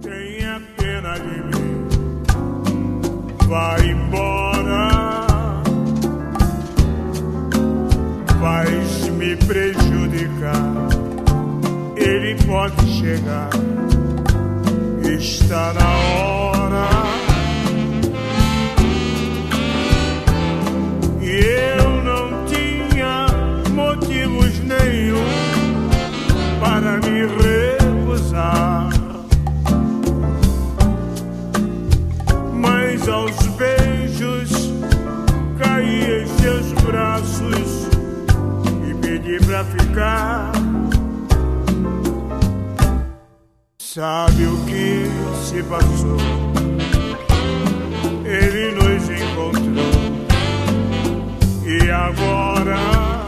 Tenha pena de mim, vai embora, vais me prejudicar. Ele pode chegar, está na hora. E eu não tinha motivos nenhum para me recusar, mas aos beijos caí em seus braços e pedi pra ficar. Sabe o que se passou? Ele nos encontrou e agora